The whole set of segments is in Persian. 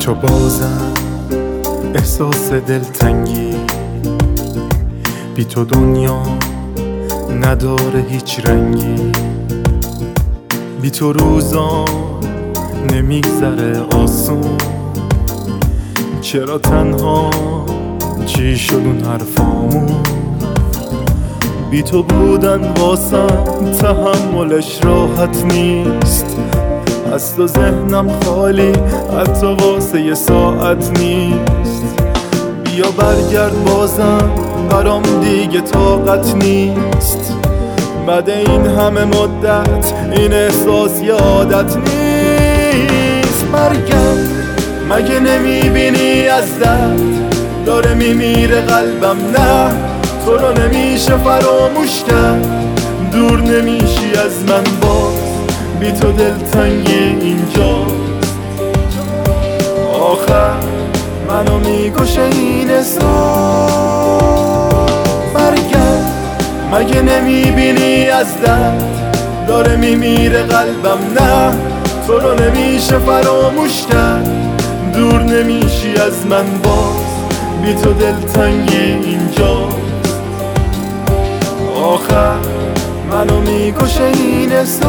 تو بازم احساس دلتنگی، بی تو دنیا نداره هیچ رنگی، بی تو روزا نمیگذره آسون. چرا تنها چی شد اون حرفامون؟ بی تو بودن واسم تحملش راحت نیست، از تو ذهنم خالی حتی واسه یه ساعت نیست. بیا برگرد بازم برام دیگه طاقت نیست، بعد این همه مدت این احساس یه عادت نیست. مرگم مگه نمیبینی از درد داره میمیره قلبم؟ نه تو رو نمیشه فراموش کرد، دور نمیشی از من باز، بی تو دلتنگی اینجاست. آخر منو میکشه این احساس. برگرد مگه نمیبینی از درد داره میمیره قلبم؟ نه تو رو نمیشه فراموش کرد، دور نمیشی از من باز، بی تو دلتنگی اینجاست. آخر منو میکشه این احساس.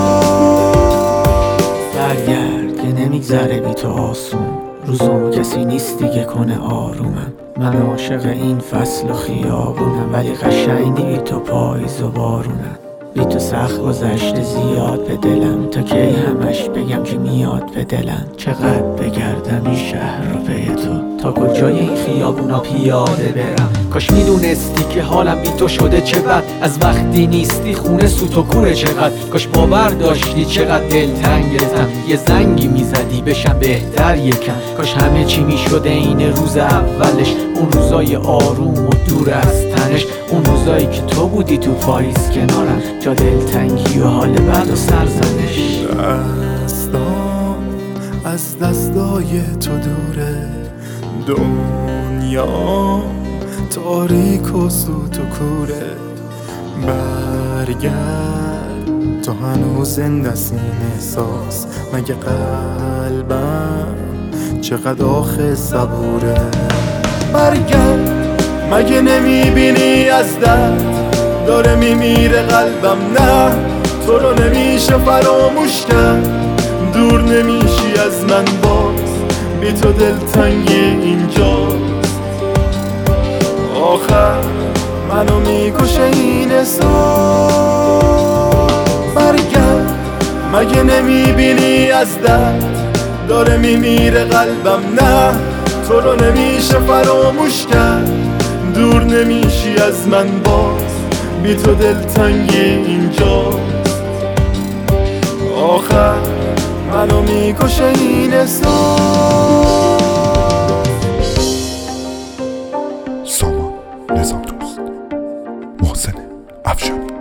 برگرد که نمیگذره بی تو آسون، روزم کسی نیست دیگه کنه آرومم. من عاشق این فصل و خیابونم، ولی قشنگی بی تو پاییز و بارونم. بی تو سخت گذشته زیاد به دلم، تا کی همش بگم که میاد به دلم. چقدر بگردم این شهر رو پی تو، تا کجای این خیابونا پیاده برم. کاش میدونستی که حالم بی تو شده چه بد، از وقتی نیستی خونه سوت و کوره چقدر. کاش باور داشتی چقدر دلتنگتم، یه زنگی میزدی بشم بهتر یکم. کاش همه چی میشده این روز اولش، اون روزای آروم و دور از تنش، اون روزایی که تو بودی تو پاییز کنارم، جا دلتنگی و حال بد و سرزنش. دستام از دستای تو دوره، دنیا تاریک و سوت و کوره. برگرد تو هنوز زنده است این احساس، مگه قلبم چقدر آخه صبوره. برگرد مگه نمیبینی از درد داره میمیره قلبم؟ نه تو رو نمیشه فراموش کرد، دور نمیشی از من باز، بی تو دلتنگی اینجاست. آخر منو میکشه این احساس. برگرد مگه نمیبینی از درد داره میمیره قلبم؟ نه تو رو نمیشه فراموش کرد، دور نمیشی از من باز، بی تو دلتنگی اینجاست. آخر منو میکشه این احساس. سامان نظام دوست، محسن افشاری.